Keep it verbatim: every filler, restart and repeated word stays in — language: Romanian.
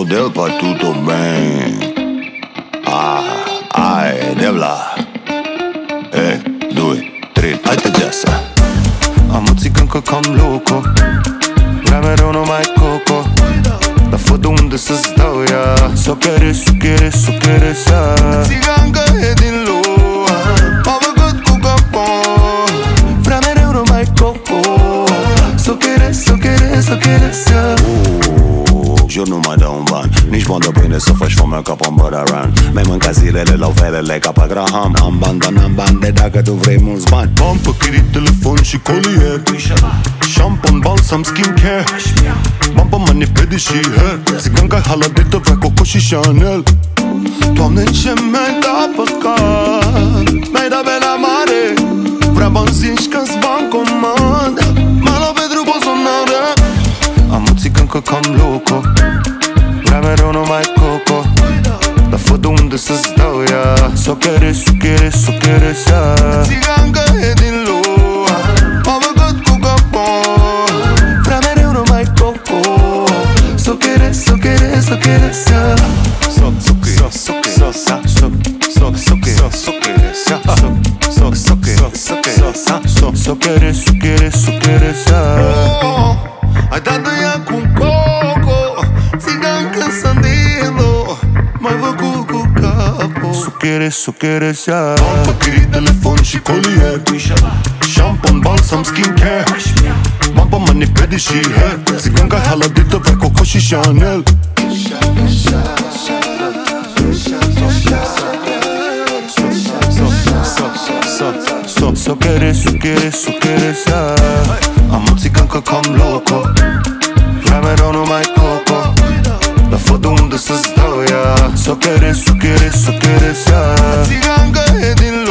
model pa tutto bene. Ah, ai, devla. E, due, tre, hai te giassa. Amuțică încă cam loco. Vrea mereu numai coco. Dar fă de unde să-ți dau ea. S-o chere, s-o chere, s-o chere să. Țigancă e din lua. M-a făcut cu capon. Vrea mereu numai coco. S-o chere, s-o chere, s-o chere să. Jur nu mai dau un ban. Nici bani de pâine să faci foame ca pe Băraran. Mi-ai mâncat zilele la ovelele ca pe Graham. Am bani, dar n-am bani de dacă tu vrei mulți bani. Am păcărit telefon și colier. Shampoo, balsam, skincare. M-am pe mani, pedi și hair. Țiganca haladită, vrea Coco și Chanel. Doamne, ce mi-ai dat păcat. Mi-ai dat pe la mare. Vrea bani zinci când-ți bani comandă. M-a luat pentru Bolsonaro. Amuțică încă cam loco. Vrea mereu numai coco. Dar fă de unde să-ți dau ea. S-o chere, s-o chere, s-o chere să. Țigancă e din lua. M-a făcut cu capon. Vrea mereu numai coco. S-o chere, s-o chere, s-o chere să. S-o, s-o chere, s-o chere să. S-o, s-o, s-o chere, s-o chere să. S-o, s-o chere, s-o chere să. S-o, s-o chere, s-o chere, s-o chere să. Ai dat de ea cu coco. Țigancă Sandilo. M-ai făcut cu capul. S-o chere, s-o chere să. Am păcărit telefon și colier. Shampoo, balsam, skincare. M-am pe mani, pedi și hair. Țiganca haladită, vrea Coco și Chanel. S-o chere, s-o chere, s-o chere să. Amuțică încă cam loco. Vrea mereu numai coco. Dar fă de unde să-ți dau ea. S-o chere, s-o chere, s-o chere să. Țigancă e din